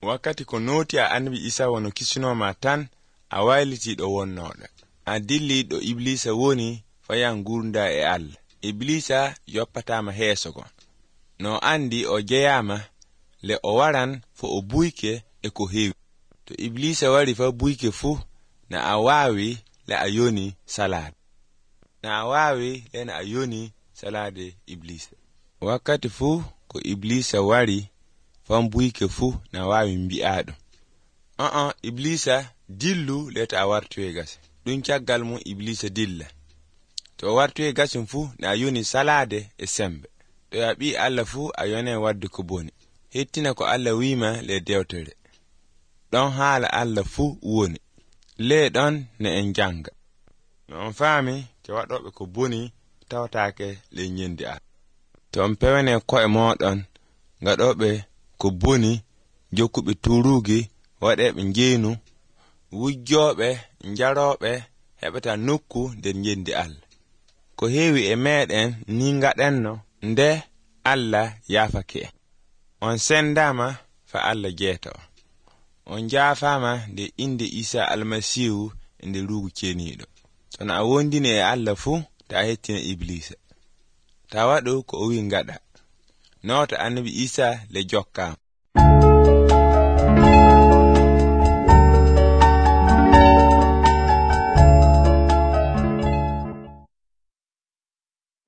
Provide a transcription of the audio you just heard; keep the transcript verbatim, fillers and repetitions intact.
Wakkati ko noti a annabi Isa wono kisino ma tan a wayliti do wonnoɗo. A dilli do Iblisa woni fayan gurnda e Allah. Iblisa yoppatama heesogo. No andi o jeyama le o waran fo o buyke e ko heewi. To Iblisa wari fa buyke fu na a wawi le a yoni salade. Na a wawi le na a yoni salade Iblisa. Wakkati fu ko Iblisa wari fa buyke fu na wawi mbi'ado. Uh uh Iblisa dillu leta a wartuwe gasi. Dun caggal mu Iblisa dilla. To wartuwe gasin fu na yoni salade e sembe. To yaɓi Allah fu a yone wadde ko boni. Hettina ko Allah wima le dewtere. Don haala Allah fu woni. Le don ne en janga. No on faami ke waɗoɓe ko boni tawtaake le nyendi a. To on pewene ko e moɗon gaɗoɓe ko boni jokkuɓe turugi waɗeɓe njeenu wujjoɓe njaroɓe heɓata nokku nder nyendi Allah. Ko heewi e meɗen ni ngaɗenno nde Allah yafake. On sendama fa Allah jeeto. On jaafama nde inde Isa almasihu nde rugu ceniɗo. To na a wondini e Allah fu ta hettina Iblisa. Ta waɗu ko o wi ngaɗa. Nota annabi Isa le jokkama.